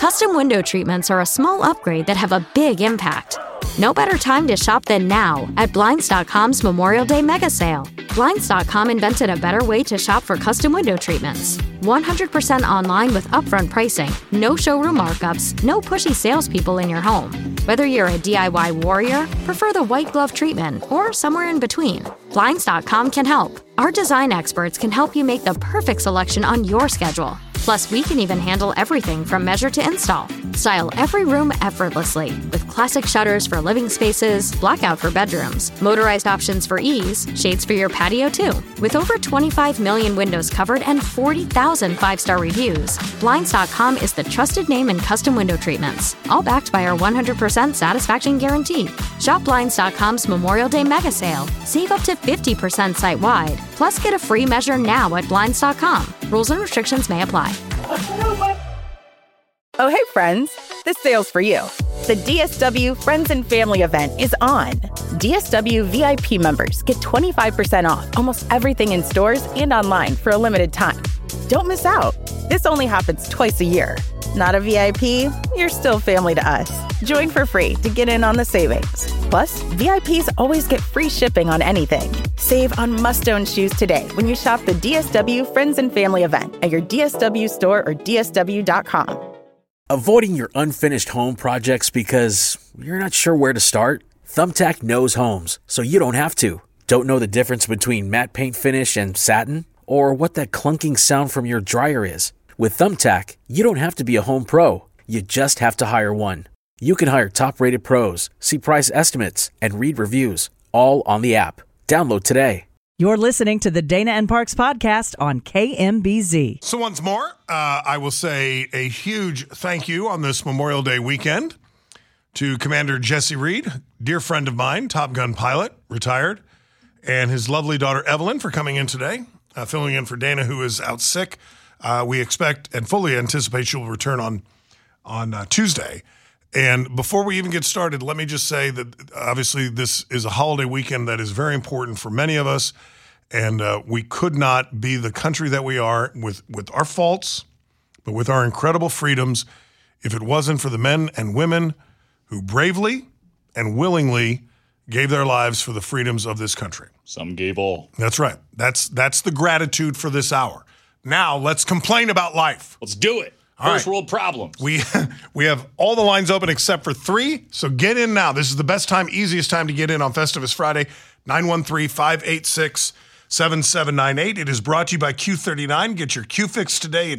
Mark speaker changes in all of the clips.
Speaker 1: Custom window treatments are a small upgrade that have a big impact. No better time to shop than now at Blinds.com's Memorial Day mega sale. Blinds.com invented a better way to shop for custom window treatments. 100% online with upfront pricing, no showroom markups, no pushy salespeople in your home. Whether you're a DIY warrior, prefer the white glove treatment, or somewhere in between, Blinds.com can help. Our design experts can help you make the perfect selection on your schedule. Plus, we can even handle everything from measure to install. Style every room effortlessly with classic shutters for living spaces, blackout for bedrooms, motorized options for ease, shades for your patio too. With over 25 million windows covered and 40,000 five-star reviews, Blinds.com is the trusted name in custom window treatments, all backed by our 100% satisfaction guarantee. Shop Blinds.com's Memorial Day mega sale. Save up to 50% site-wide. Plus, get a free measure now at Blinds.com. Rules and restrictions may apply.
Speaker 2: Oh, hey, friends. This sale's for you. The DSW Friends and Family event is on. DSW VIP members get 25% off almost everything in stores and online for a limited time. Don't miss out. This only happens twice a year. Not a VIP? You're still family to us. Join for free to get in on the savings. Plus, VIPs always get free shipping on anything. Save on must-own shoes today when you shop the DSW Friends and Family event at your DSW store or DSW.com.
Speaker 3: Avoiding your unfinished home projects because you're not sure where to start? Thumbtack knows homes, so you don't have to. Don't know the difference between matte paint finish and satin? Or what that clunking sound from your dryer is? With Thumbtack, you don't have to be a home pro. You just have to hire one. You can hire top-rated pros, see price estimates, and read reviews, all on the app. Download today.
Speaker 4: You're listening to the Dana and Parks podcast on KMBZ.
Speaker 5: So once more, I will say a huge thank you on this Memorial Day weekend to Commander Jesse Reed, dear friend of mine, Top Gun pilot, retired, and his lovely daughter Evelyn for coming in today, filling in for Dana, who is out sick. We expect and fully anticipate she will return on Tuesday. And before we even get started, let me just say that obviously this is a holiday weekend that is very important for many of us. And we could not be the country that we are with our faults, but with our incredible freedoms, if it wasn't for the men and women who bravely and willingly gave their lives for the freedoms of this country.
Speaker 6: Some gave all.
Speaker 5: That's right. That's the gratitude for this hour. Now let's complain about life.
Speaker 6: Let's do it. First world problems.
Speaker 5: We have all the lines open except for 3, so get in now. This is the best time, easiest time to get in on Festivus Friday, 913-586-7798. It is brought to you by Q39. Get your Q fix today at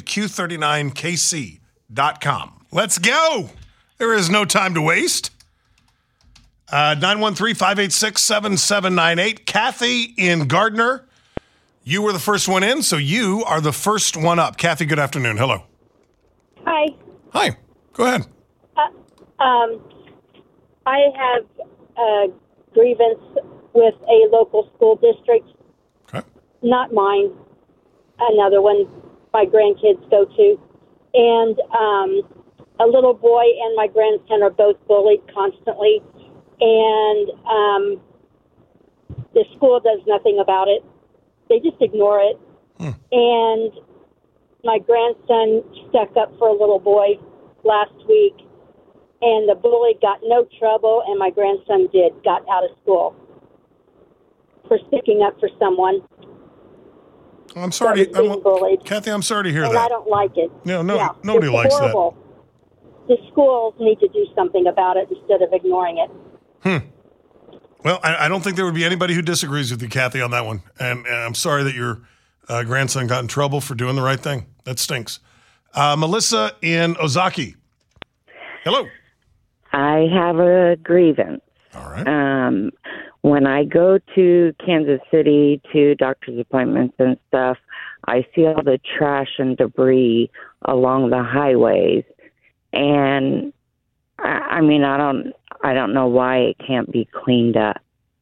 Speaker 5: Q39KC.com. Let's go. There is no time to waste. 913-586-7798. Kathy in Gardner, you were the first one in, so you are the first one up. Kathy, good afternoon. Hello.
Speaker 7: Hi.
Speaker 5: Hi. Go ahead.
Speaker 7: I have a grievance with a local school district.
Speaker 5: Okay.
Speaker 7: Not mine. Another one my grandkids go to. And a little boy and my grandson are both bullied constantly. And the school does nothing about it. They just ignore it. And my grandson stuck up for a little boy last week, and the bully got no trouble, and my grandson got out of school for sticking up for someone.
Speaker 5: I'm sorry.
Speaker 7: Bullied.
Speaker 5: Kathy, I'm sorry to hear
Speaker 7: and
Speaker 5: that.
Speaker 7: I don't like it.
Speaker 5: Nobody likes
Speaker 7: horrible. The schools need to do something about it instead of ignoring it.
Speaker 5: Well, I don't think there would be anybody who disagrees with you, Kathy, on that one. And I'm sorry that your grandson got in trouble for doing the right thing. That stinks. Melissa in Ozaki. Hello.
Speaker 8: I have a grievance.
Speaker 5: All right.
Speaker 8: When I go to Kansas City to doctor's appointments and stuff, I see all the trash and debris along the highways. And I mean, I don't know why it can't be cleaned up.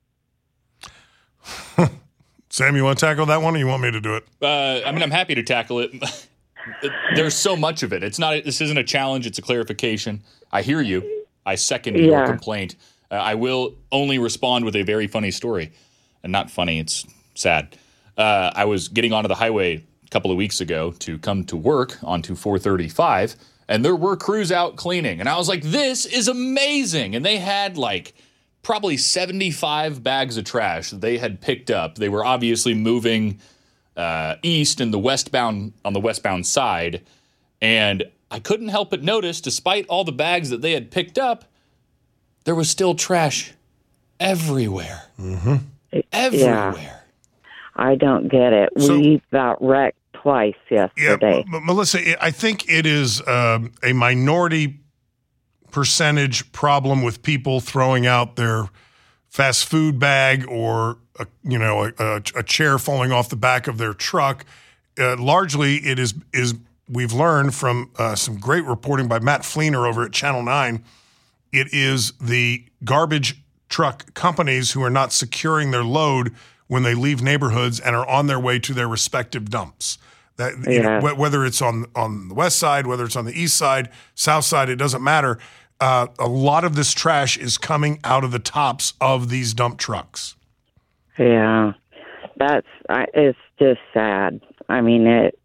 Speaker 5: Sam, you want to tackle that one, or you want me to do it?
Speaker 6: I'm happy to tackle it. There's so much of it. This isn't a challenge. It's a clarification. I hear you. I second your complaint. I will only respond with a very funny story. And not funny, it's sad. I was getting onto the highway a couple of weeks ago to come to work onto 435, And there were crews out cleaning. And I was like, this is amazing. And they had like probably 75 bags of trash that they had picked up. They were obviously moving east in the westbound side. And I couldn't help but notice, despite all the bags that they had picked up, there was still trash everywhere.
Speaker 5: Mm-hmm.
Speaker 8: Yeah.
Speaker 6: Everywhere.
Speaker 8: I don't get it.
Speaker 5: So-
Speaker 8: We got wrecked twice yesterday.
Speaker 5: Yeah, Melissa, I think it is a minority percentage problem with people throwing out their fast food bag or a chair falling off the back of their truck. Largely, it is we've learned from some great reporting by Matt Fleener over at Channel 9. It is the garbage truck companies who are not securing their load when they leave neighborhoods and are on their way to their respective dumps. Whether it's on the west side, whether it's on the east side, south side, it doesn't matter. A lot of this trash is coming out of the tops of these dump trucks.
Speaker 8: Yeah, it's just sad. I mean,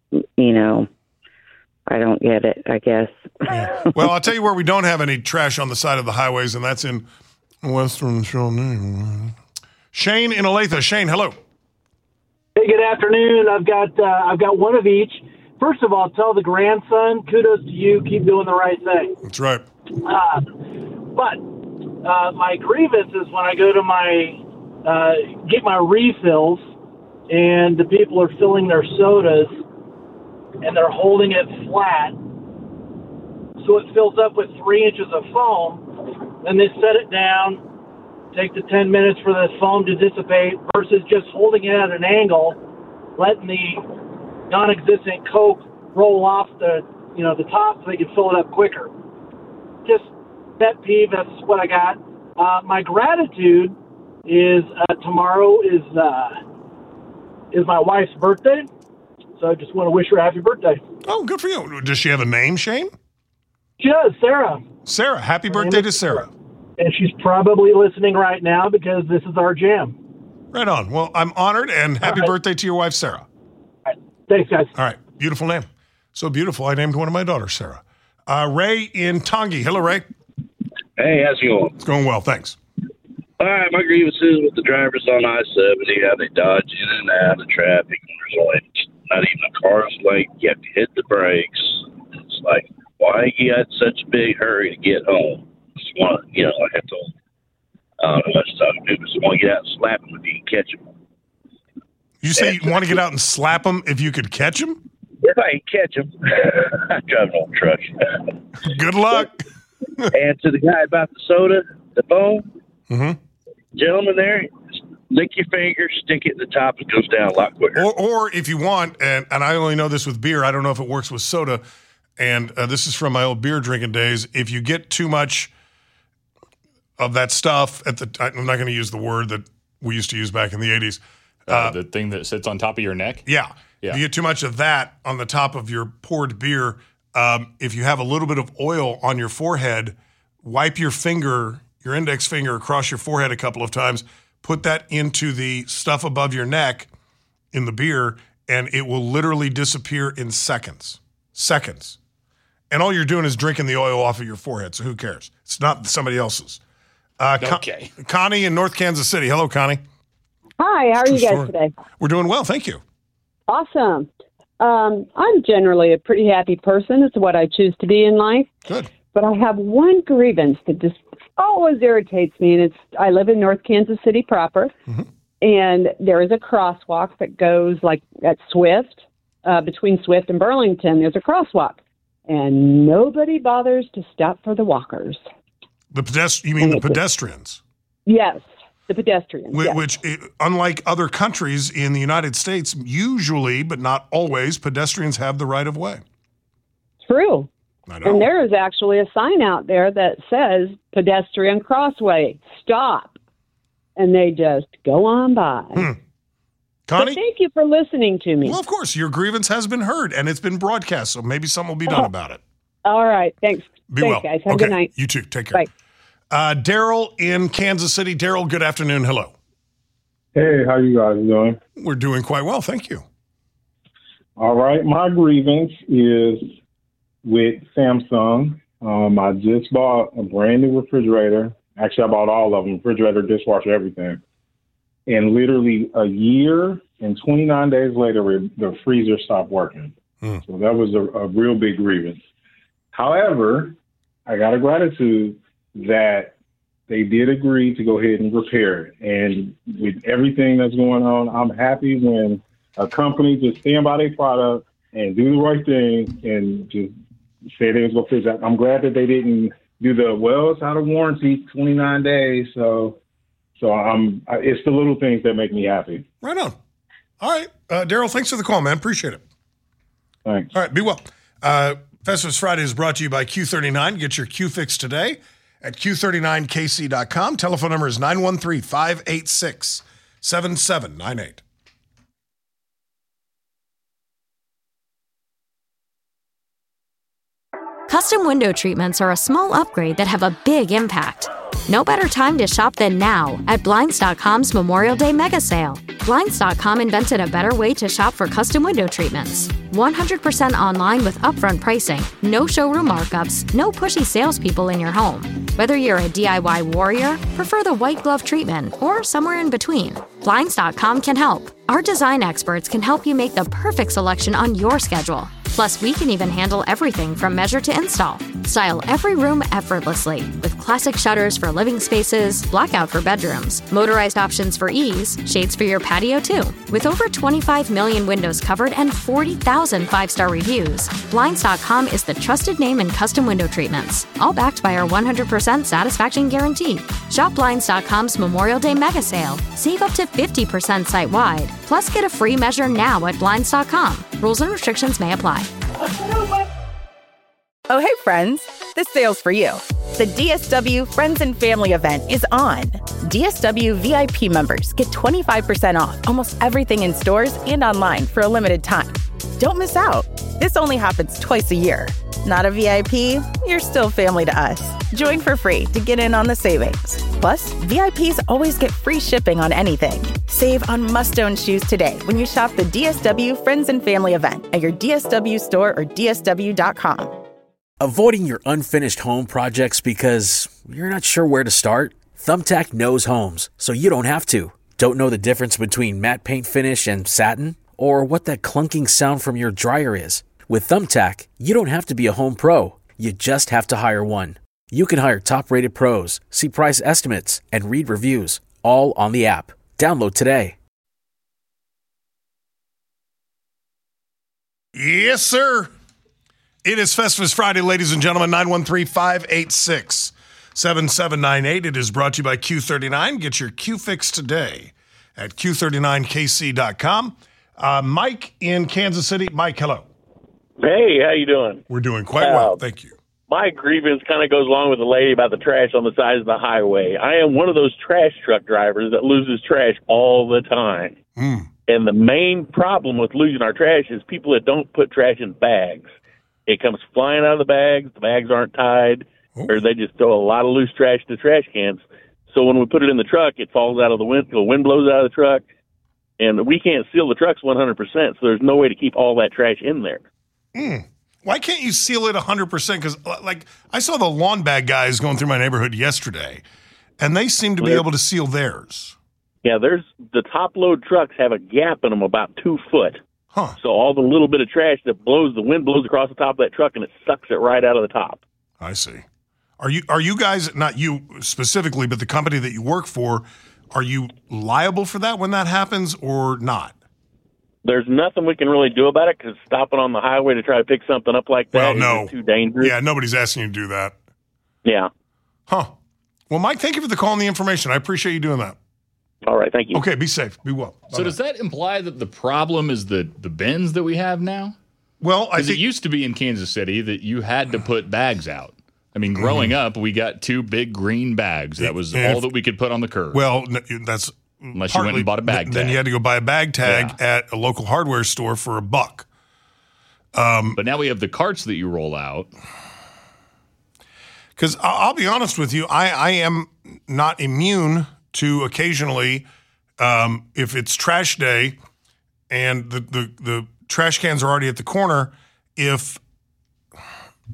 Speaker 8: I don't get it, I guess.
Speaker 5: Yeah. Well, I'll tell you where we don't have any trash on the side of the highways, and that's in Western Shane in Olathe. Shane, hello.
Speaker 9: Hey, good afternoon. I've got one of each. First of all, tell the grandson, kudos to you. Keep doing the right thing.
Speaker 5: That's right.
Speaker 9: But my grievance is when I go to get my refills, and the people are filling their sodas, and they're holding it flat, so it fills up with 3 inches of foam. Then they set it down, take the 10 minutes for the foam to dissipate, versus just holding it at an angle, letting the non-existent Coke roll off the top so they can fill it up quicker. Just pet peeve. That's what I got. My gratitude is tomorrow is my wife's birthday, so I just want to wish her a happy birthday.
Speaker 5: Oh, good for you. Does she have a name, Shane?
Speaker 9: She does, Sarah.
Speaker 5: Sarah, happy birthday to Sarah.
Speaker 9: And she's probably listening right now because this is our jam.
Speaker 5: Right on. Well, I'm honored, and happy birthday to your wife, Sarah.
Speaker 9: All right. Thanks, guys.
Speaker 5: All right. Beautiful name. So beautiful, I named one of my daughters Sarah. Ray in Tongi. Hello, Ray.
Speaker 10: Hey, how's it going?
Speaker 5: It's going well, thanks.
Speaker 10: All right, my grievance is with the drivers on I-70, how they dodge in and out of traffic. There's only not even a car's length. You have to hit the brakes. It's like, why you got such a big hurry to get home? Just want, I have to, I don't know much talking to, but just want to get out and slap them if you can catch them.
Speaker 5: You say you want to get out and slap them if you could catch them?
Speaker 10: If I can catch them. I'm driving on a truck.
Speaker 5: Good luck.
Speaker 10: And to the guy about the soda, the foam,
Speaker 5: mm-hmm.
Speaker 10: Gentlemen there, lick your finger, stick it at the top, it goes down a lot quicker.
Speaker 5: Or if you want, and I only know this with beer, I don't know if it works with soda, and this is from my old beer drinking days, if you get too much of that stuff, I'm not going to use the word that we used to use back in the 80s.
Speaker 6: The thing that sits on top of your neck?
Speaker 5: Yeah. If you get too much of that on the top of your poured beer, if you have a little bit of oil on your forehead, wipe your index finger across your forehead a couple of times, put that into the stuff above your neck in the beer, and it will literally disappear in seconds. Seconds. And all you're doing is drinking the oil off of your forehead, so who cares? It's not somebody else's.
Speaker 6: Okay.
Speaker 5: Connie in North Kansas City. Hello, Connie.
Speaker 11: Hi, how are you guys today?
Speaker 5: We're doing well, thank you.
Speaker 11: Awesome. I'm generally a pretty happy person. It's what I choose to be in life.
Speaker 5: Good.
Speaker 11: But I have one grievance that just always irritates me, and I live in North Kansas City proper,
Speaker 5: mm-hmm.
Speaker 11: and there is a crosswalk that goes like at Swift, between Swift and Burlington. There's a crosswalk, and nobody bothers to stop for the walkers.
Speaker 5: You mean the pedestrians?
Speaker 11: Yes, the pedestrians.
Speaker 5: Which, unlike other countries in the United States, usually, but not always, pedestrians have the right of way.
Speaker 11: True.
Speaker 5: I know.
Speaker 11: And there is actually a sign out there that says pedestrian crossway, stop. And they just go on by.
Speaker 5: Connie?
Speaker 11: But thank you for listening to me.
Speaker 5: Well, of course, your grievance has been heard and it's been broadcast, so maybe something will be done about it.
Speaker 11: All right. Thanks.
Speaker 5: Be well.
Speaker 11: Guys. Have a good night.
Speaker 5: You too. Take care.
Speaker 11: Bye.
Speaker 5: Daryl in Kansas City. Daryl, good afternoon. Hello.
Speaker 12: Hey, how you guys doing?
Speaker 5: We're doing quite well. Thank you.
Speaker 12: All right. My grievance is with Samsung. I just bought a brand new refrigerator. Actually, I bought all of them, refrigerator, dishwasher, everything. And literally a year and 29 days later, the freezer stopped working. So that was a real big grievance. However, I got a gratitude that they did agree to go ahead and repair it. And with everything that's going on, I'm happy when a company just stand by their product and do the right thing and just say they was going to fix that. I'm glad that they didn't do it's out of warranty, 29 days. So it's the little things that make me happy.
Speaker 5: Right on. All right. Daryl, thanks for the call, man. Appreciate it.
Speaker 12: Thanks.
Speaker 5: All right. Be well. Festivus Friday is brought to you by Q39. Get your Q fix today at Q39KC.com. Telephone number is 913-586-7798.
Speaker 1: Custom window treatments are a small upgrade that have a big impact. No better time to shop than now at Blinds.com's Memorial Day Mega Sale. Blinds.com invented a better way to shop for custom window treatments. 100% online with upfront pricing, no showroom markups, no pushy salespeople in your home. Whether you're a DIY warrior, prefer the white glove treatment, or somewhere in between, Blinds.com can help. Our design experts can help you make the perfect selection on your schedule. Plus, we can even handle everything from measure to install. Style every room effortlessly with classic shutters for living spaces, blackout for bedrooms, motorized options for ease, shades for your patio too. With over 25 million windows covered and 40,000 five-star reviews, Blinds.com is the trusted name in custom window treatments, all backed by our 100% satisfaction guarantee. Shop Blinds.com's Memorial Day Mega Sale. Save up to 50% site-wide. Plus, get a free measure now at Blinds.com. Rules and restrictions may apply.
Speaker 2: Oh, hey, friends. This sale's for you. The DSW Friends and Family event is on. DSW VIP members get 25% off almost everything in stores and online for a limited time. Don't miss out. This only happens twice a year. Not a VIP? You're still family to us. Join for free to get in on the savings. Plus, VIPs always get free shipping on anything. Save on must-own shoes today when you shop the DSW Friends and Family event at your DSW store or DSW.com.
Speaker 3: Avoiding your unfinished home projects because you're not sure where to start? Thumbtack knows homes, so you don't have to. Don't know the difference between matte paint finish and satin? Or what that clunking sound from your dryer is? With Thumbtack, you don't have to be a home pro. You just have to hire one. You can hire top-rated pros, see price estimates, and read reviews, all on the app. Download today.
Speaker 5: Yes, sir. It is Festivus Friday, ladies and gentlemen. 913-586-7798. It is brought to you by Q39. Get your Q fix today at Q39KC.com. Mike in Kansas City. Mike, hello.
Speaker 13: Hey, how you doing?
Speaker 5: We're doing quite well, thank you.
Speaker 13: My grievance kind of goes along with the lady about the trash on the side of the highway. I am one of those trash truck drivers that loses trash all the time. And the main problem with losing our trash is people that don't put trash in bags. It comes flying out of the bags aren't tied, or they just throw a lot of loose trash in the trash cans. So when we put it in the truck, it falls out of the wind blows out of the truck, and we can't seal the trucks 100%, so there's no way to keep all that trash in there.
Speaker 5: Why can't you seal it 100%? Because, like, I saw the lawn bag guys going through my neighborhood yesterday, and they seem to be able to seal theirs.
Speaker 13: Yeah, the top-load trucks have a gap in them about 2 foot. So all the little bit of trash that the wind blows across the top of that truck, and it sucks it right out of the top.
Speaker 5: I see. Are you guys, not you specifically, but the company that you work for, are you liable for that when that happens or not?
Speaker 13: There's nothing we can really do about it because stopping on the highway to try to pick something up like that is too dangerous.
Speaker 5: Yeah, nobody's asking you to do that.
Speaker 13: Yeah.
Speaker 5: Well, Mike, thank you for the call and the information. I appreciate you doing that.
Speaker 13: All right, thank you.
Speaker 5: Okay, be safe. Be well.
Speaker 6: So does that imply that the problem is the bins that we have now?
Speaker 5: Well, I think
Speaker 6: it used to be in Kansas City that you had to put bags out. I mean, growing up, we got 2 big green bags. That was all that we could put on the curb.
Speaker 5: Well, that's
Speaker 6: unless you went and bought a bag tag.
Speaker 5: Then you had to go buy a bag tag at a local hardware store for $1.
Speaker 6: But now we have the carts that you roll out.
Speaker 5: Because I'll be honest with you, I am not immune to occasionally, if it's trash day and the trash cans are already at the corner, if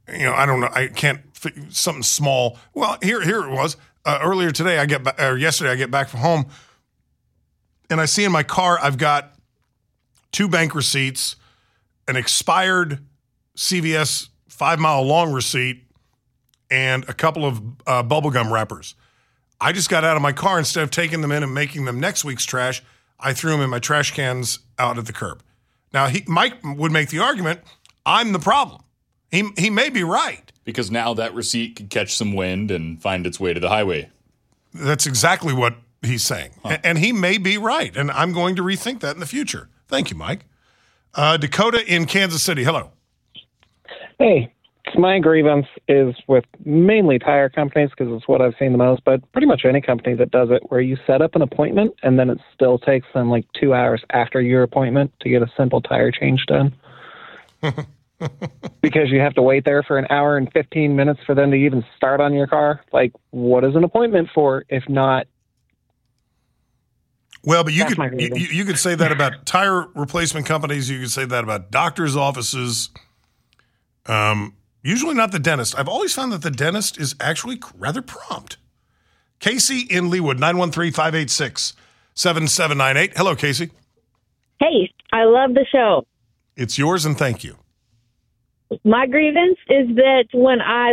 Speaker 5: I don't know. I can't something small. Well, here it was. Earlier today, yesterday, I get back from home, and I see in my car I've got 2 bank receipts, an expired CVS 5-mile long receipt, and a couple of bubblegum wrappers. I just got out of my car. Instead of taking them in and making them next week's trash, I threw them in my trash cans out at the curb. Now, Mike would make the argument, I'm the problem. He may be right.
Speaker 6: Because now that receipt could catch some wind and find its way to the highway.
Speaker 5: That's exactly what he's saying. Huh. And he may be right, and I'm going to rethink that in the future. Thank you, Mike. Dakota in Kansas City, hello.
Speaker 14: Hey, my grievance is with mainly tire companies because it's what I've seen the most, but pretty much any company that does it where you set up an appointment and then it still takes them like 2 hours after your appointment to get a simple tire change done. Because you have to wait there for an hour and 15 minutes for them to even start on your car. Like, what is an appointment for if not?
Speaker 5: Well, but you could say that about tire replacement companies. You could say that about doctors' offices. Usually not the dentist. I've always found that the dentist is actually rather prompt. Casey in Leawood, 913-586-7798. Hello, Casey.
Speaker 15: Hey, I love the show.
Speaker 5: It's yours, and thank you.
Speaker 15: My grievance is that when I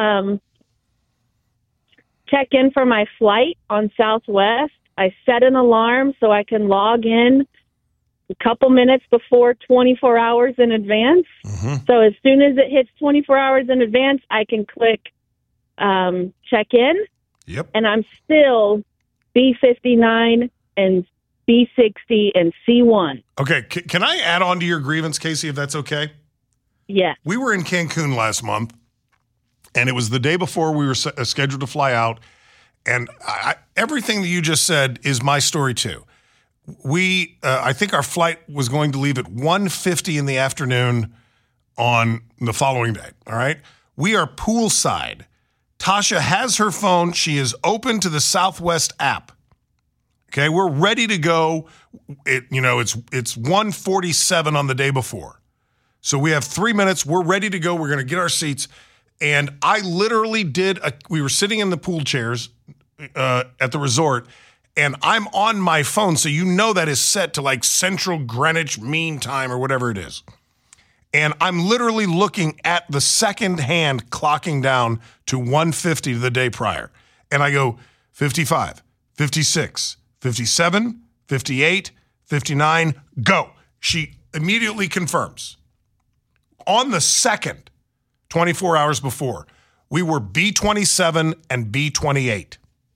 Speaker 15: check in for my flight on Southwest, I set an alarm so I can log in a couple minutes before 24 hours in advance. Mm-hmm. So as soon as it hits 24 hours in advance, I can click check in.
Speaker 5: Yep.
Speaker 15: And I'm still B59 and B60 and C1.
Speaker 5: Okay. Can I add on to your grievance, Casey, if that's okay?
Speaker 15: Yeah.
Speaker 5: We were in Cancun last month, and it was the day before we were scheduled to fly out. And everything that you just said is my story too. I think our flight was going to leave at 1:50 in the afternoon on the following day. All right. We are poolside. Tasha has her phone. She is open to the Southwest app. Okay. We're ready to go. It's 1:47 on the day before. So we have 3 minutes. We're ready to go. We're going to get our seats. And I literally we were sitting in the pool chairs at the resort, and I'm on my phone. So that is set to like Central Greenwich Mean Time or whatever it is. And I'm literally looking at the second hand clocking down to 1:50 the day prior. And I go 55, 56, 57, 58, 59, go. She immediately confirms. On the second, 24 hours before, we were B27 and B28.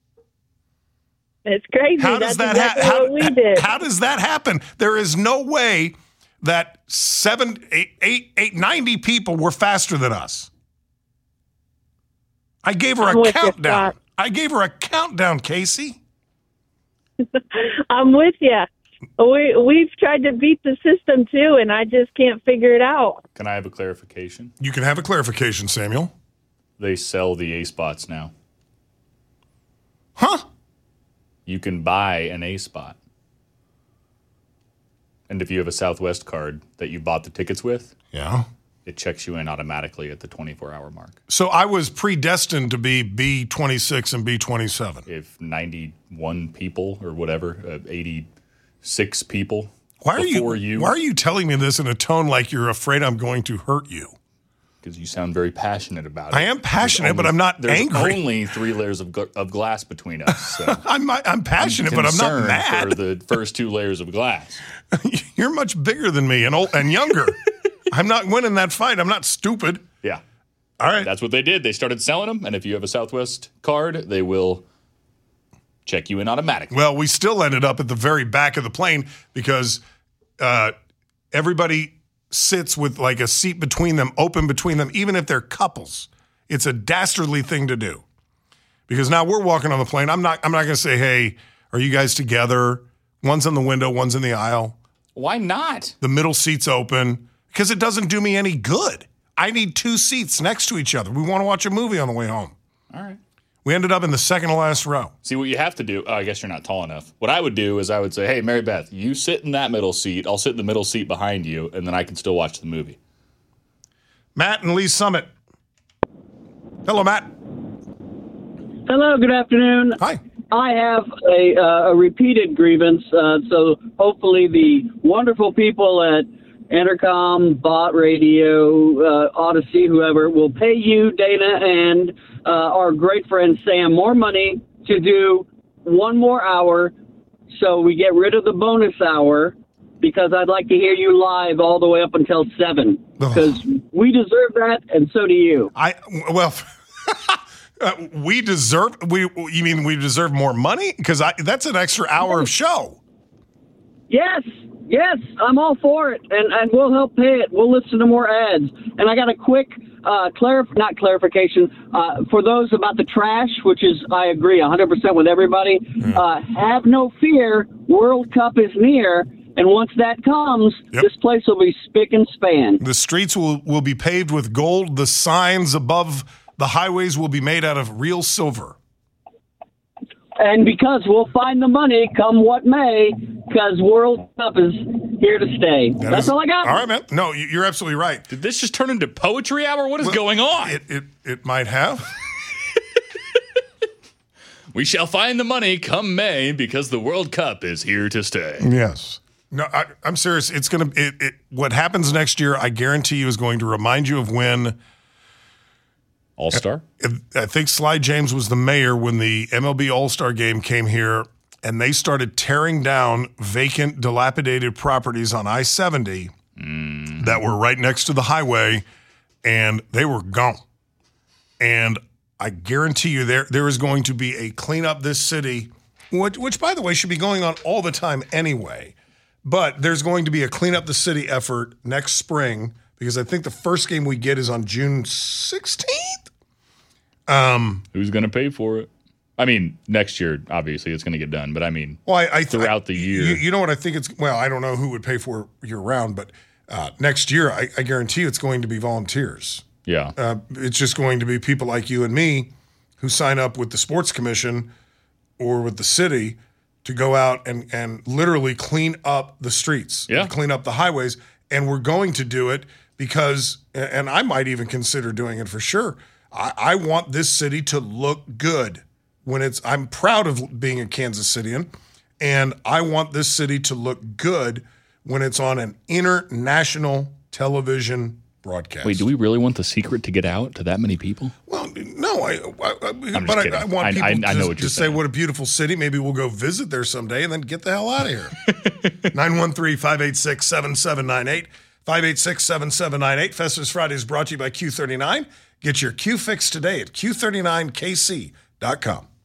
Speaker 15: It's crazy.
Speaker 5: How does
Speaker 15: That's exactly what we did.
Speaker 5: How does that happen? There is no way that 90 people were faster than us. I gave her a countdown. Casey.
Speaker 15: I'm with you. We've tried to beat the system too, and I just can't figure it out.
Speaker 6: Can I have a clarification?
Speaker 5: You can have a clarification, Samuel.
Speaker 6: They sell the A-spots now.
Speaker 5: Huh?
Speaker 6: You can buy an A-spot. And if you have a Southwest card that you bought the tickets with,
Speaker 5: yeah,
Speaker 6: it checks you in automatically at the 24-hour mark.
Speaker 5: So I was predestined to be B26 and B27.
Speaker 6: If 91 people or whatever, 86 people
Speaker 5: Why are you telling me this in a tone like you're afraid I'm going to hurt you?
Speaker 6: Because you sound very passionate about it.
Speaker 5: I am passionate, but I'm not angry.
Speaker 6: There's only 3 layers of glass between us. So
Speaker 5: I'm passionate, but I'm not mad.
Speaker 6: For the first 2 layers of glass.
Speaker 5: You're much bigger than me and younger. I'm not winning that fight. I'm not stupid.
Speaker 6: Yeah.
Speaker 5: All right.
Speaker 6: That's what they did. They started selling them, and if you have a Southwest card, they will check you in automatically.
Speaker 5: Well, we still ended up at the very back of the plane because everybody sits with like a seat between them, open between them, even if they're couples. It's a dastardly thing to do. Because now we're walking on the plane. I'm not going to say, hey, are you guys together? One's in the window, one's in the aisle.
Speaker 6: Why not?
Speaker 5: The middle seat's open because it doesn't do me any good. I need 2 seats next to each other. We want to watch a movie on the way home.
Speaker 6: All right.
Speaker 5: We ended up in the second to last row.
Speaker 6: See, what you have to do, I guess you're not tall enough. What I would do is I would say, hey, Mary Beth, you sit in that middle seat. I'll sit in the middle seat behind you, and then I can still watch the movie.
Speaker 5: Matt and Lee Summit, Hello, Matt.
Speaker 16: Hello, good afternoon.
Speaker 5: Hi.
Speaker 16: I have a repeated grievance, so hopefully the wonderful people at Entercom, Bot Radio, Odyssey, whoever, will pay you, Dana, and our great friend Sam more money to do one more hour so we get rid of the bonus hour, because I'd like to hear you live all the way up until 7, because we deserve that, and so do you.
Speaker 5: We deserve. You mean we deserve more money? Because that's an extra hour of show.
Speaker 16: Yes, I'm all for it, and we'll help pay it. We'll listen to more ads. And I got a quick clarification for those about the trash, which is, I agree 100% with everybody. Have no fear, World Cup is near, and once that comes, this place will be spick and span.
Speaker 5: The streets will be paved with gold. The signs above the highways will be made out of real silver.
Speaker 16: And because we'll find the money come what may, because World Cup is here to stay. That's all I got.
Speaker 5: All right, man. No, you're absolutely right.
Speaker 6: Did this just turn into poetry hour? What is going on?
Speaker 5: It might have.
Speaker 6: We shall find the money come May, because the World Cup is here to stay.
Speaker 5: Yes. No, I'm serious. It's going to what happens next year, I guarantee you, is going to remind you of when
Speaker 6: All-Star?
Speaker 5: I think Sly James was the mayor when the MLB All-Star game came here, and they started tearing down vacant, dilapidated properties on I-70 that were right next to the highway, and they were gone. And I guarantee you there is going to be a clean up this city, which, by the way, should be going on all the time anyway. But there's going to be a clean up the city effort next spring, because I think the first game we get is on June 16th.
Speaker 6: Who's going to pay for it? I mean, next year, obviously, it's going to get done. But I mean, throughout the year.
Speaker 5: You know what I think I don't know who would pay for it year round, but next year, I guarantee you it's going to be volunteers.
Speaker 6: Yeah.
Speaker 5: It's just going to be people like you and me who sign up with the sports commission or with the city to go out and literally clean up the streets, clean up the highways. And we're going to do it because, and I might even consider doing it for sure, I want this city to look good I'm proud of being a Kansas Citian, and I want this city to look good when it's on an international television broadcast.
Speaker 6: Wait, do we really want the secret to get out to that many people?
Speaker 5: Well, no, I want people to say what a beautiful city. Maybe we'll go visit there someday and then get the hell out of here. 913-586-7798. 586-7798. Festivus Friday is brought to you by Q39. Get your Q fix today at Q39KC.com.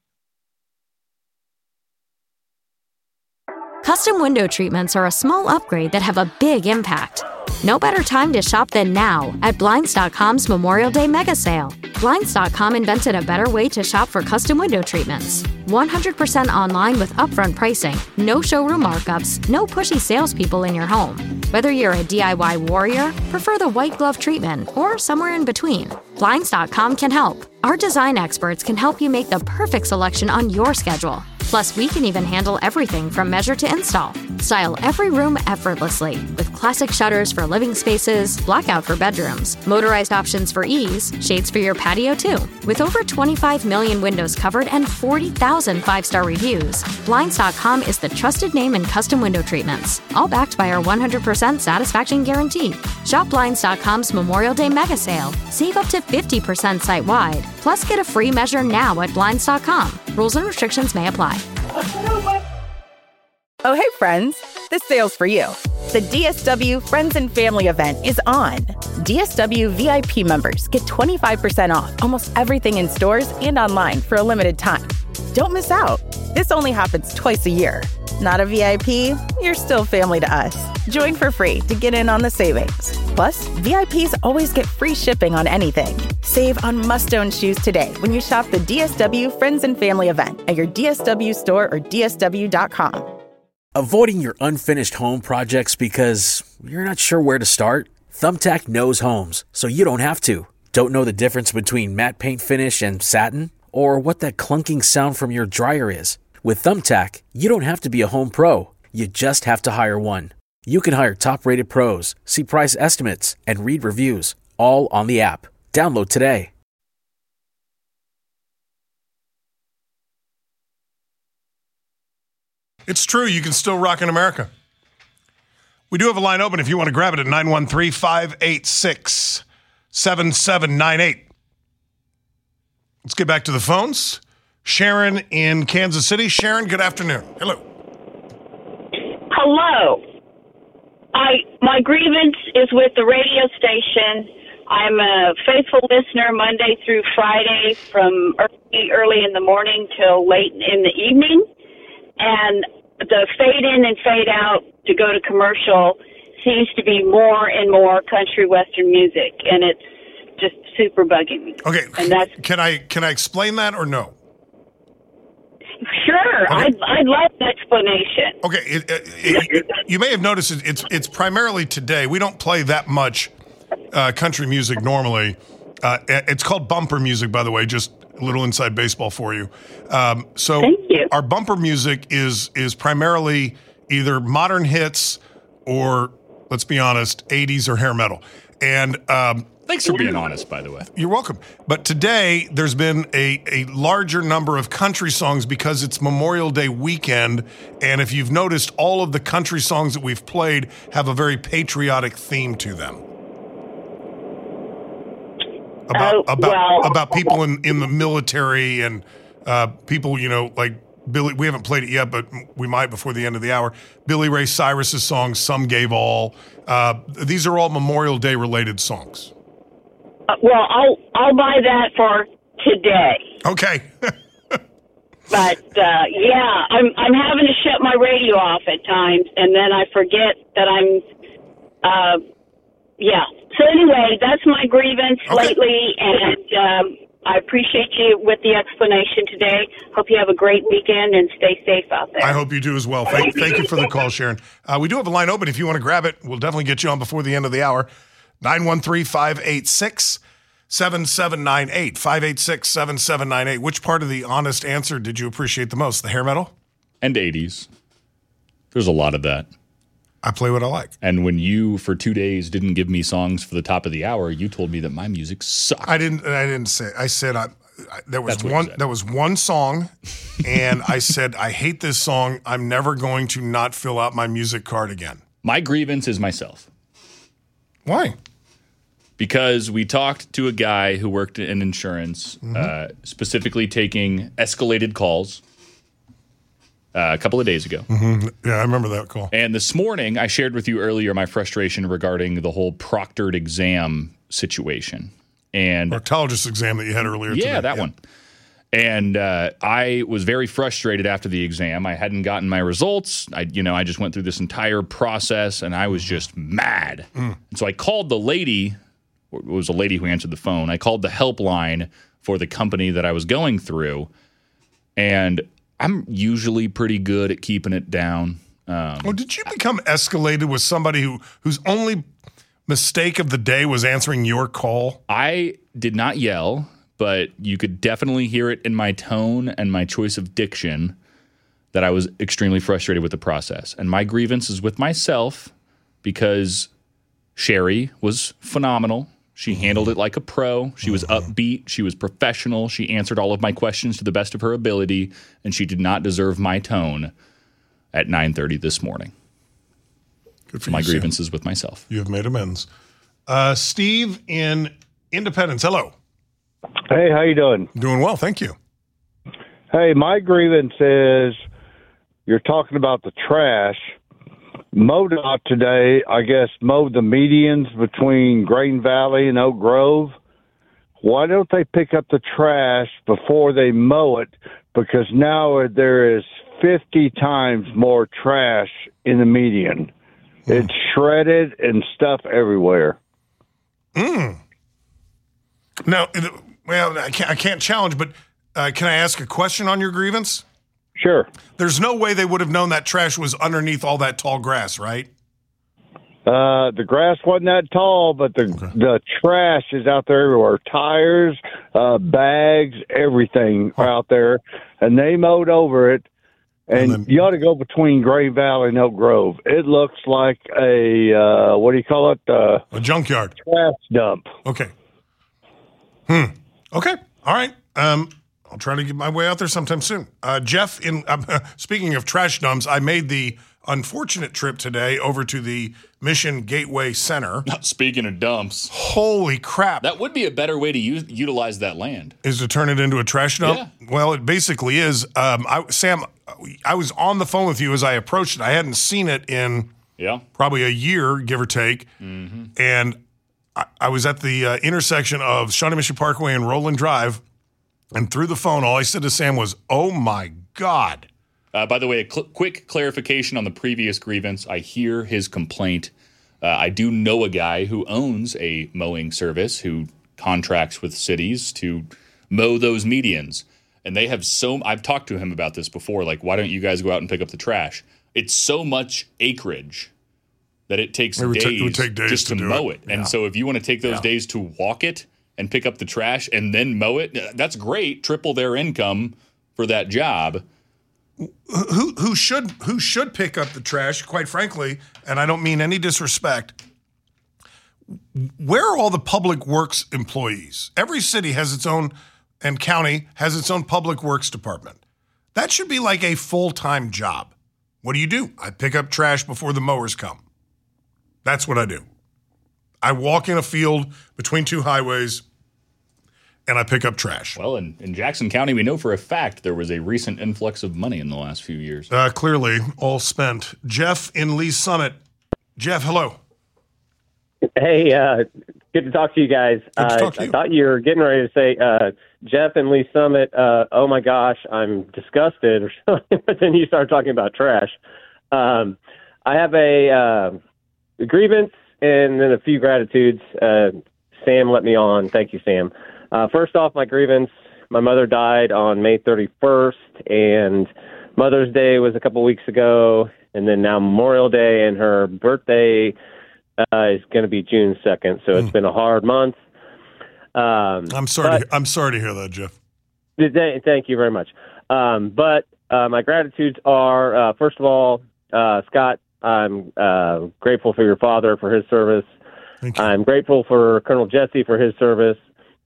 Speaker 1: Custom window treatments are a small upgrade that have a big impact. No better time to shop than now at Blinds.com's Memorial Day Mega Sale. Blinds.com invented a better way to shop for custom window treatments. 100% online with upfront pricing, no showroom markups, no pushy salespeople in your home. Whether you're a DIY warrior, prefer the white glove treatment, or somewhere in between, Blinds.com can help. Our design experts can help you make the perfect selection on your schedule. Plus, we can even handle everything from measure to install. Style every room effortlessly with classic shutters for living spaces, blackout for bedrooms, motorized options for ease, shades for your patio too. With over 25 million windows covered and 40,000 5-star reviews, Blinds.com is the trusted name in custom window treatments, all backed by our 100% satisfaction guarantee. Shop Blinds.com's Memorial Day Mega Sale. Save up to 50% site-wide. Plus, get a free measure now at Blinds.com. Rules and restrictions may apply.
Speaker 2: Oh, hey, friends. This sale's for you. The DSW Friends and Family event is on. DSW VIP members get 25% off almost everything in stores and online for a limited time. Don't miss out. This only happens twice a year. Not a VIP? You're still family to us. Join for free to get in on the savings. Plus, VIPs always get free shipping on anything. Save on must-own shoes today when you shop the DSW Friends and Family event at your DSW store or DSW.com.
Speaker 3: Avoiding your unfinished home projects because you're not sure where to start? Thumbtack knows homes, so you don't have to. Don't know the difference between matte paint finish and satin? Or what that clunking sound from your dryer is? With Thumbtack, you don't have to be a home pro. You just have to hire one. You can hire top-rated pros, see price estimates, and read reviews, all on the app. Download today.
Speaker 5: It's true. You can still rock in America. We do have a line open if you want to grab it at 913-586-7798. Let's get back to the phones. Sharon in Kansas City. Sharon, good afternoon. Hello.
Speaker 17: Hello. My grievance is with the radio station. I'm a faithful listener Monday through Friday from early in the morning till late in the evening. And the fade in and fade out to go to commercial seems to be more and more country western music, and it's just super bugging me.
Speaker 5: Okay,
Speaker 17: and that's
Speaker 5: can I explain that or no?
Speaker 17: Sure, okay. I'd love an explanation.
Speaker 5: Okay, you may have noticed it's primarily today. We don't play that much country music normally. It's called bumper music, by the way. Just a little inside baseball for you. So
Speaker 17: thank you.
Speaker 5: Our bumper music is primarily either modern hits or, let's be honest, 80s or hair metal. And
Speaker 6: thanks for being honest, by the way.
Speaker 5: You're welcome. But today, there's been a larger number of country songs because it's Memorial Day weekend. And if you've noticed, all of the country songs that we've played have a very patriotic theme to them. About people in the military and people, like Billy. We haven't played it yet, but we might before the end of the hour. Billy Ray Cyrus's song, Some Gave All. These are all Memorial Day related songs.
Speaker 17: Well, I'll buy that for today.
Speaker 5: Okay.
Speaker 17: But yeah, I'm having to shut my radio off at times, and then I forget that I'm. Yeah. So anyway, that's my grievance lately, and I appreciate you with the explanation today. Hope you have a great weekend and stay safe out there.
Speaker 5: I hope you do as well. Thank you for the call, Sharon. We do have a line open if you want to grab it. We'll definitely get you on before the end of the hour. 913-586-7798. 586-7798. Which part of the honest answer did you appreciate the most? The hair metal?
Speaker 6: And 80s. There's a lot of that.
Speaker 5: I play what I like.
Speaker 6: And when you, for 2 days, didn't give me songs for the top of the hour, you told me that my music sucked.
Speaker 5: I didn't say. I said there was one song, and I said I hate this song. I'm never going to not fill out my music card again.
Speaker 6: My grievance is myself.
Speaker 5: Why?
Speaker 6: Because we talked to a guy who worked in insurance, specifically taking escalated calls. A couple of days ago.
Speaker 5: Mm-hmm. Yeah, I remember that call.
Speaker 6: And this morning, I shared with you earlier my frustration regarding the whole proctored exam situation. And
Speaker 5: proctologist exam that you had earlier today.
Speaker 6: Yeah, that one. And I was very frustrated after the exam. I hadn't gotten my results. I just went through this entire process, and I was just mad. And so I called the lady. It was a lady who answered the phone. I called the helpline for the company that I was going through, and I'm usually pretty good at keeping it down.
Speaker 5: Did you become escalated with somebody whose only mistake of the day was answering your call?
Speaker 6: I did not yell, but you could definitely hear it in my tone and my choice of diction that I was extremely frustrated with the process. And my grievance is with myself because Sherry was phenomenal. She handled it like a pro. She was upbeat. She was professional. She answered all of my questions to the best of her ability, and she did not deserve my tone at 9:30 this morning.
Speaker 5: Good for
Speaker 6: my
Speaker 5: you,
Speaker 6: grievances Sam. With myself.
Speaker 5: You have made amends. Steve in Independence, hello.
Speaker 18: Hey, how you doing?
Speaker 5: Doing well, thank you.
Speaker 18: Hey, my grievance is you're talking about the trash. MoDOT today, I guess, mowed the medians between Grain Valley and Oak Grove. Why don't they pick up the trash before they mow it? Because now there is 50 times more trash in the median. It's shredded and stuff everywhere.
Speaker 5: Now, well, I can't challenge, but can I ask a question on your grievance?
Speaker 18: Sure.
Speaker 5: There's no way they would have known that trash was underneath all that tall grass, right?
Speaker 18: The grass wasn't that tall, but the trash is out there everywhere. Tires, bags, everything are out there. And they mowed over it. And you ought to go between Grain Valley and Oak Grove. It looks like a, what do you call it?
Speaker 5: A junkyard.
Speaker 18: Trash dump.
Speaker 5: Okay. Okay. All right. I'll I'll try to get my way out there sometime soon. Jeff, speaking of trash dumps, I made the unfortunate trip today over to the Mission Gateway Center.
Speaker 6: Speaking of dumps.
Speaker 5: Holy crap.
Speaker 6: That would be a better way to utilize that land.
Speaker 5: Is to turn it into a trash dump?
Speaker 6: Yeah.
Speaker 5: Well, it basically is. Sam, I was on the phone with you as I approached it. I hadn't seen it in probably a year, give or take. Mm-hmm. And I was at the intersection of Shawnee Mission Parkway and Roland Drive. And through the phone, all I said to Sam was, "Oh, my God."
Speaker 6: By the way, a quick clarification on the previous grievance. I hear his complaint. I do know a guy who owns a mowing service who contracts with cities to mow those medians. And they have I've talked to him about this before, like, why don't you guys go out and pick up the trash? It's so much acreage that it takes days just to mow it. And so if you want to take those days to walk it and pick up the trash and then mow it, that's great. Triple their income for that job.
Speaker 5: Who should pick up the trash, quite frankly, and I don't mean any disrespect. Where are all the public works employees? Every city has its own, and county has its own public works department. That should be like a full-time job. What do? I pick up trash before the mowers come. That's what I do. I walk in a field between two highways, and I pick up trash.
Speaker 6: Well, in Jackson County, we know for a fact there was a recent influx of money in the last few years.
Speaker 5: Clearly, all spent. Jeff in Lee's Summit. Jeff, hello.
Speaker 19: Hey, good to talk to you guys. I thought you were getting ready to say, Jeff in Lee's Summit, oh my gosh, I'm disgusted, or something, but then you started talking about trash. I have a grievance and then a few gratitudes. Sam let me on. Thank you, Sam. First off, my grievance, my mother died on May 31st, and Mother's Day was a couple weeks ago, and then now Memorial Day, and her birthday is going to be June 2nd, so it's been a hard month.
Speaker 5: I'm sorry to hear that, Jeff.
Speaker 19: Thank you very much. But my gratitudes are, first of all, Scott, I'm grateful for your father, for his service. I'm grateful for Colonel Jesse for his service.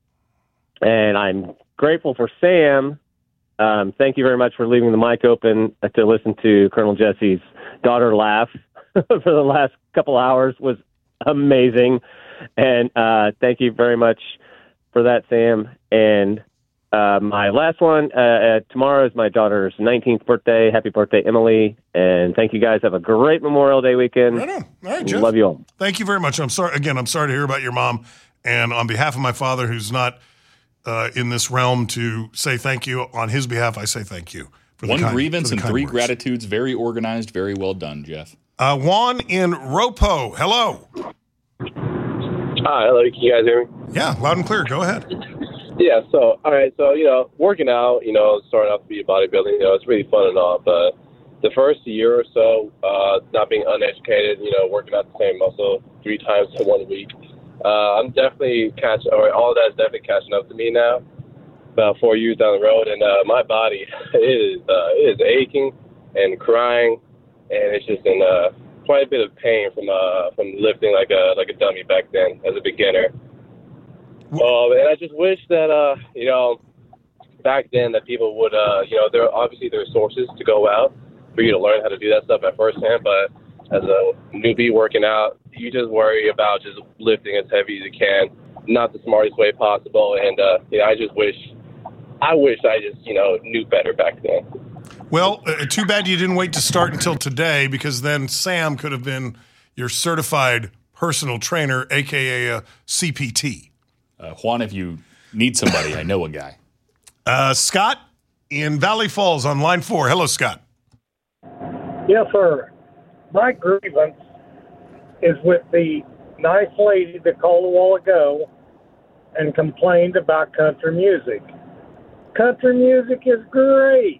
Speaker 19: And I'm grateful for Sam. Thank you very much for leaving the mic open to listen to Colonel Jesse's daughter laugh for the last couple hours. Was amazing. And thank you very much for that, Sam. And my last one, tomorrow is my daughter's 19th birthday. Happy birthday, Emily. And thank you guys. Have a great Memorial Day weekend.
Speaker 5: Right on. All right, Jeff.
Speaker 19: Love you all.
Speaker 5: Thank you very much. I'm sorry to hear about your mom. And on behalf of my father, who's not in this realm, to say thank you on his behalf, I say thank you.
Speaker 6: One grievance and three gratitudes. Very organized, very well done, Jeff.
Speaker 5: Juan in Ropo. Hello.
Speaker 20: Hi, hello. Can you guys hear me?
Speaker 5: Yeah, loud and clear. Go ahead.
Speaker 20: Yeah, so, all right. So, working out, starting off to be bodybuilding, it's really fun and all. But the first year or so, not being uneducated, working out the same muscle 3 times in 1 week, I'm definitely all that is definitely catching up to me now, about 4 years down the road. And my body is aching and crying, and it's just in quite a bit of pain from lifting like a dummy back then as a beginner. And I just wish that back then that people would there are sources to go out for you to learn how to do that stuff at first hand, but as a newbie working out, you just worry about just lifting as heavy as you can, not the smartest way possible. And I wish I just knew better back then.
Speaker 5: Well, too bad you didn't wait to start until today, because then Sam could have been your certified personal trainer, aka a CPT.
Speaker 6: Juan, if you need somebody, I know a guy.
Speaker 5: Scott in Valley Falls on line 4. Hello, Scott.
Speaker 21: Yes, sir. My grievance is with the nice lady that called a while ago and complained about country music. Country music is great.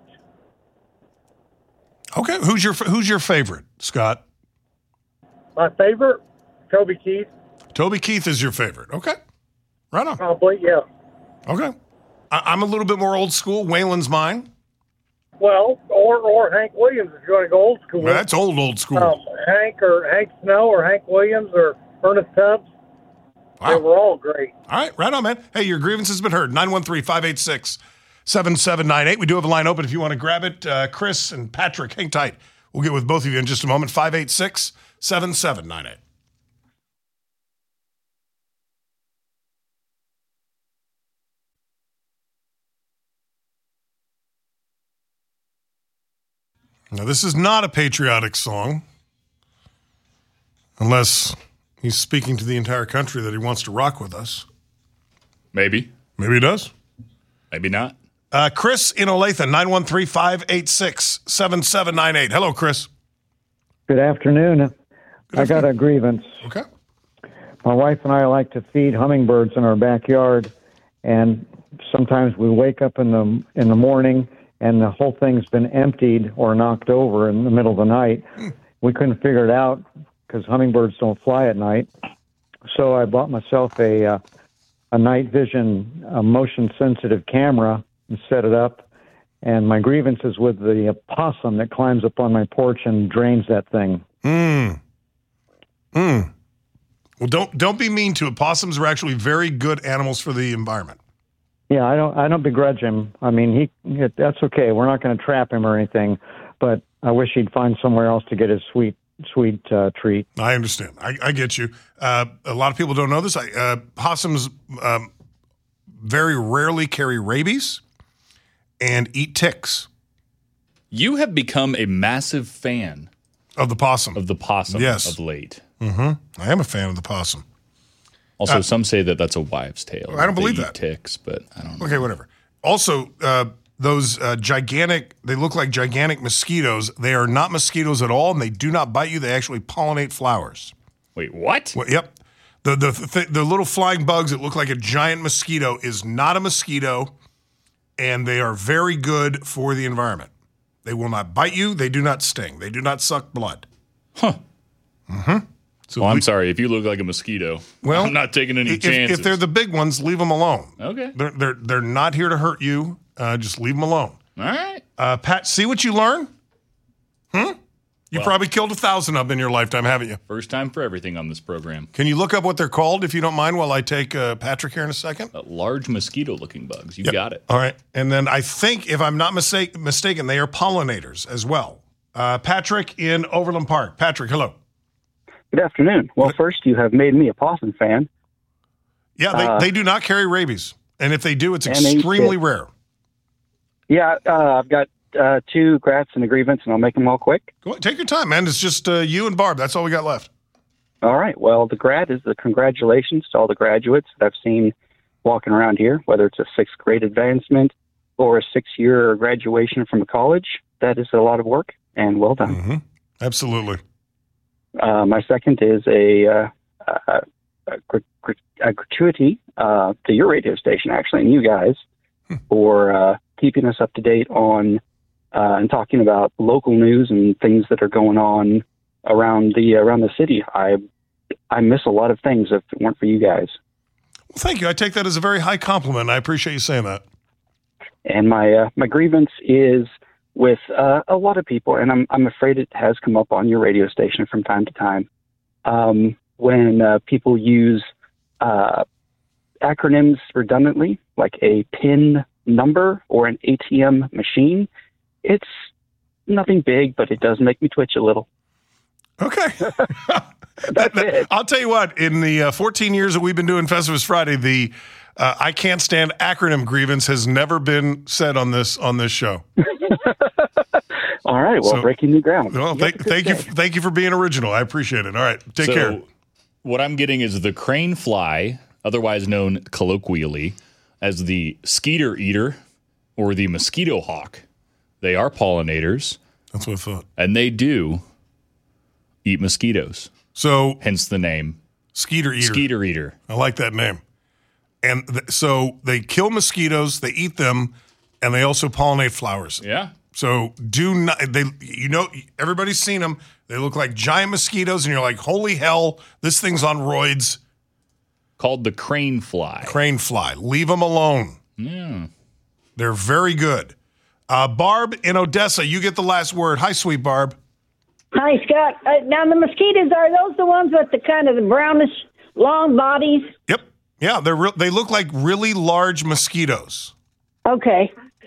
Speaker 5: Okay, who's your favorite, Scott?
Speaker 21: My favorite, Toby Keith.
Speaker 5: Toby Keith is your favorite. Okay, right on.
Speaker 21: Probably, yeah.
Speaker 5: Okay, I'm a little bit more old school. Waylon's mine.
Speaker 21: Well, or Hank Williams if you want to go old school.
Speaker 5: That's old school.
Speaker 21: Hank Snow or Hank Williams or Ernest Tubbs. Wow. They were all great.
Speaker 5: All right, right on, man. Hey, your grievance has been heard. 913-586-9370. 586-7798. We do have a line open if you want to grab it. Chris and Patrick, hang tight. We'll get with both of you in just a moment. 586-7798. Now, this is not a patriotic song, unless he's speaking to the entire country that he wants to rock with us.
Speaker 6: Maybe.
Speaker 5: Maybe he does.
Speaker 6: Maybe not.
Speaker 5: Chris in Olathe, 913-586-7798. Hello, Chris.
Speaker 4: Good afternoon. I got a grievance.
Speaker 5: Okay.
Speaker 4: My wife and I like to feed hummingbirds in our backyard, and sometimes we wake up in the morning and the whole thing's been emptied or knocked over in the middle of the night. We couldn't figure it out because hummingbirds don't fly at night. So I bought myself a night vision, motion-sensitive camera and set it up. And my grievance is with the opossum that climbs up on my porch and drains that thing.
Speaker 5: Well, don't be mean to it. Opossums are actually very good animals for the environment.
Speaker 4: Yeah, I don't begrudge him. I mean, that's okay. We're not going to trap him or anything, but I wish he'd find somewhere else to get his sweet treat.
Speaker 5: I understand. I get you. A lot of people don't know this. Possums very rarely carry rabies and eat ticks.
Speaker 6: You have become a massive fan
Speaker 5: of the possum.
Speaker 6: Yes. Of late.
Speaker 5: I am a fan of the possum.
Speaker 6: Also, some say that that's a wives' tale.
Speaker 5: I don't believe
Speaker 6: They
Speaker 5: that.
Speaker 6: eat ticks, but I don't know.
Speaker 5: Okay, whatever. Also, those gigantic, they look like gigantic mosquitoes. They are not mosquitoes at all, and they do not bite you. They actually pollinate flowers.
Speaker 6: Wait, what?
Speaker 5: Well, yep. The little flying bugs that look like a giant mosquito is not a mosquito, and they are very good for the environment. They will not bite you. They do not sting. They do not suck blood.
Speaker 6: Huh.
Speaker 5: So
Speaker 6: I'm sorry. If you look like a mosquito,
Speaker 5: well,
Speaker 6: I'm not taking any chances.
Speaker 5: If they're the big ones, leave them alone.
Speaker 6: Okay.
Speaker 5: They're not here to hurt you. Just leave them alone.
Speaker 6: All right.
Speaker 5: Pat, see what you learn? You probably killed 1,000 of them in your lifetime, haven't you?
Speaker 6: First time for everything on this program.
Speaker 5: Can you look up what they're called, if you don't mind, while I take Patrick here in a second?
Speaker 6: Large mosquito-looking bugs. You
Speaker 5: Yep.
Speaker 6: got it.
Speaker 5: All right. And then I think, if I'm not mistaken, they are pollinators as well. Patrick in Overland Park. Patrick, hello.
Speaker 22: Good afternoon. Well, first, you have made me a possum fan.
Speaker 5: Yeah, they do not carry rabies. And if they do, it's
Speaker 22: And
Speaker 5: extremely rare.
Speaker 22: Yeah, I've got 2 grats and a grievance, and I'll make them all quick.
Speaker 5: Go ahead, take your time, man. It's just you and Barb. That's all we got left.
Speaker 22: All right. Well, the grat is the congratulations to all the graduates that I've seen walking around here, whether it's a 6th grade advancement or a 6-year graduation from a college. That is a lot of work, and well done.
Speaker 5: Absolutely.
Speaker 22: My second is a gratuity to your radio station, actually, and you guys, for keeping us up to date on and talking about local news and things that are going on around the city. I miss a lot of things if it weren't for you guys.
Speaker 5: Well, thank you. I take that as a very high compliment. I appreciate you saying that.
Speaker 22: And my grievance is with a lot of people, and I'm afraid it has come up on your radio station from time to time, when people use acronyms redundantly, like a PIN number or an ATM machine. It's nothing big, but it does make me twitch a little.
Speaker 5: Okay. I'll tell you what, in the 14 years that we've been doing Festivus Friday, the I can't stand acronym grievance has never been said on this show.
Speaker 22: All right. Well, breaking new ground.
Speaker 5: Well, thank you for being original. I appreciate it. All right. Take care.
Speaker 6: What I'm getting is the crane fly, otherwise known colloquially as the skeeter eater or the mosquito hawk. They are pollinators.
Speaker 5: That's what I thought.
Speaker 6: And they do eat mosquitoes.
Speaker 5: So
Speaker 6: hence the name
Speaker 5: Skeeter Eater.
Speaker 6: Skeeter Eater.
Speaker 5: I like that name. And so they kill mosquitoes, they eat them, and they also pollinate flowers.
Speaker 6: Yeah.
Speaker 5: So do not, everybody's seen them. They look like giant mosquitoes, and you're like, holy hell, this thing's on roids.
Speaker 6: Called the crane fly.
Speaker 5: Crane fly. Leave them alone.
Speaker 6: Yeah.
Speaker 5: They're very good. Barb in Odessa, you get the last word. Hi, sweet Barb.
Speaker 23: Hi, Scott. Now, the mosquitoes, are those the ones with the kind of the brownish, long bodies?
Speaker 5: Yep. Yeah, they look like really large mosquitoes.
Speaker 23: Okay.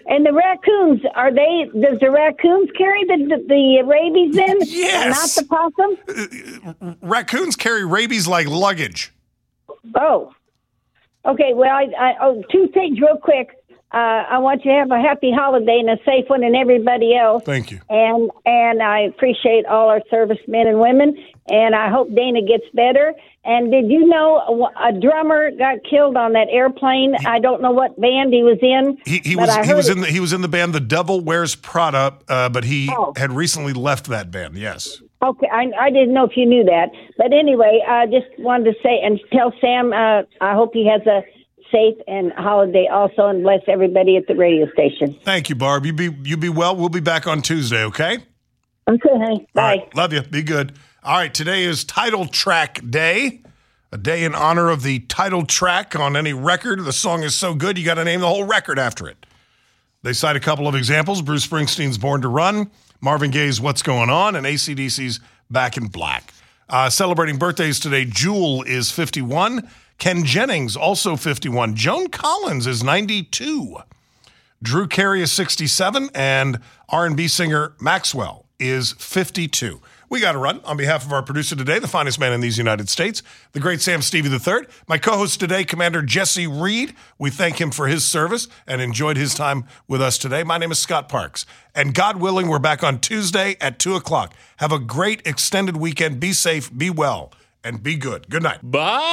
Speaker 23: And the raccoons, does the raccoons carry the rabies then?
Speaker 5: Yes.
Speaker 23: Not the possum?
Speaker 5: Raccoons carry rabies like luggage.
Speaker 23: Oh. Okay, well, two things real quick. I want you to have a happy holiday and a safe one, and everybody else.
Speaker 5: Thank you.
Speaker 23: And I appreciate all our servicemen and women, and I hope Dana gets better. And did you know a drummer got killed on that airplane? I don't know what band he was in.
Speaker 5: He was in the band The Devil Wears Prada, but he had recently left that band. Yes.
Speaker 23: Okay, I didn't know if you knew that, but anyway, I just wanted to say and tell Sam I hope he has a safe and holiday also, and bless everybody at the radio station.
Speaker 5: Thank you, Barb. You be well. We'll be back on Tuesday, okay?
Speaker 23: Okay, honey. Bye.
Speaker 5: All right, love you. Be good. All right, today is Title Track Day, a day in honor of the title track on any record. The song is so good, you got to name the whole record after it. They cite a couple of examples: Bruce Springsteen's Born to Run, Marvin Gaye's What's Going On, and AC/DC's Back in Black. Celebrating birthdays today, Jewel is 51. Ken Jennings, also 51. Joan Collins is 92. Drew Carey is 67. And R&B singer Maxwell is 52. We got to run. On behalf of our producer today, the finest man in these United States, the great Sam Stevie III. My co-host today, Commander Jesse Reed. We thank him for his service and enjoyed his time with us today. My name is Scott Parks. And God willing, we're back on Tuesday at 2 o'clock. Have a great extended weekend. Be safe, be well, and be good. Good night.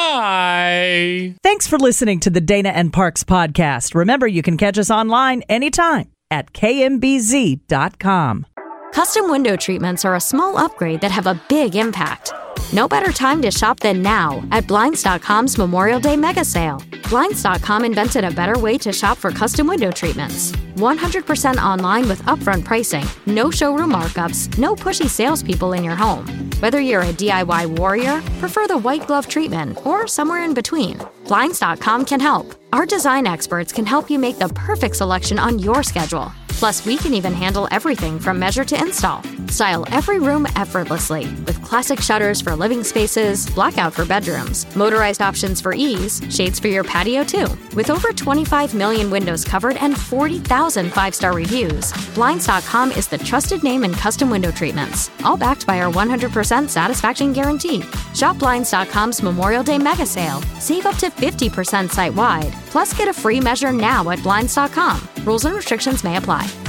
Speaker 6: Bye.
Speaker 7: Thanks for listening to the Dana and Parks podcast. Remember, you can catch us online anytime at kmbz.com.
Speaker 1: Custom window treatments are a small upgrade that have a big impact. No better time to shop than now at Blinds.com's Memorial Day Mega Sale. Blinds.com invented a better way to shop for custom window treatments. 100% online with upfront pricing, no showroom markups, no pushy salespeople in your home. Whether you're a DIY warrior, prefer the white glove treatment, or somewhere in between, Blinds.com can help. Our design experts can help you make the perfect selection on your schedule. Plus, we can even handle everything from measure to install. Style every room effortlessly with classic shutters for living spaces, blackout for bedrooms, motorized options for ease, shades for your patio too. With over 25 million windows covered and 40,000 five-star reviews, Blinds.com is the trusted name in custom window treatments, all backed by our 100% satisfaction guarantee. Shop Blinds.com's Memorial Day Mega Sale. Save up to 50% site-wide. Plus, get a free measure now at Blinds.com. Rules and restrictions may apply.